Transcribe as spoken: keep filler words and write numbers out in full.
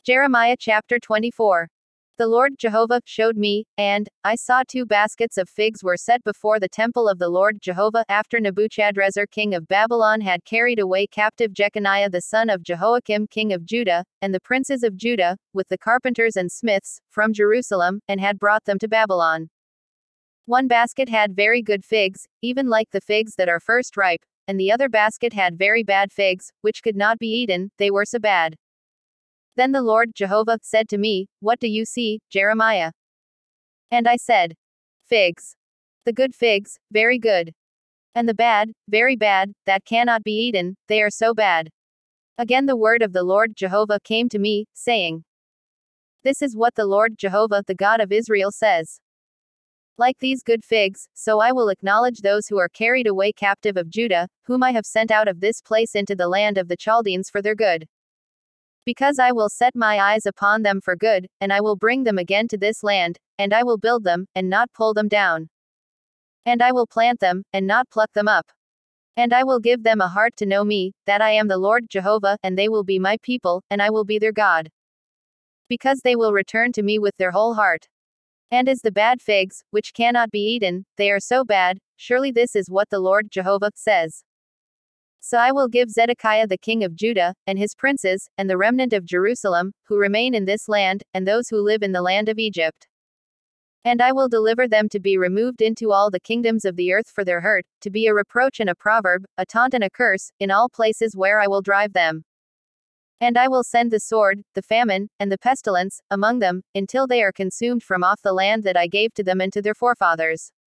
Jeremiah chapter twenty-four. The Lord Jehovah showed me, and I saw two baskets of figs were set before the temple of the Lord Jehovah, after Nebuchadrezzar king of Babylon had carried away captive Jeconiah the son of Jehoiakim king of Judah, and the princes of Judah, with the carpenters and smiths, from Jerusalem, and had brought them to Babylon. One basket had very good figs, even like the figs that are first ripe, and the other basket had very bad figs, which could not be eaten, they were so bad. Then the Lord Jehovah said to me, What do you see, Jeremiah? And I said, Figs. The good figs, very good. And the bad, very bad, that cannot be eaten, they are so bad. Again the word of the Lord Jehovah came to me, saying, This is what the Lord Jehovah, the God of Israel, says. Like these good figs, so I will acknowledge those who are carried away captive of Judah, whom I have sent out of this place into the land of the Chaldeans for their good. Because I will set my eyes upon them for good, and I will bring them again to this land, and I will build them, and not pull them down. And I will plant them, and not pluck them up. And I will give them a heart to know me, that I am the Lord Jehovah, and they will be my people, and I will be their God. Because they will return to me with their whole heart. And as the bad figs, which cannot be eaten, they are so bad, surely this is what the Lord Jehovah says. So I will give Zedekiah the king of Judah, and his princes, and the remnant of Jerusalem, who remain in this land, and those who live in the land of Egypt. And I will deliver them to be removed into all the kingdoms of the earth for their hurt, to be a reproach and a proverb, a taunt and a curse, in all places where I will drive them. And I will send the sword, the famine, and the pestilence, among them, until they are consumed from off the land that I gave to them and to their forefathers.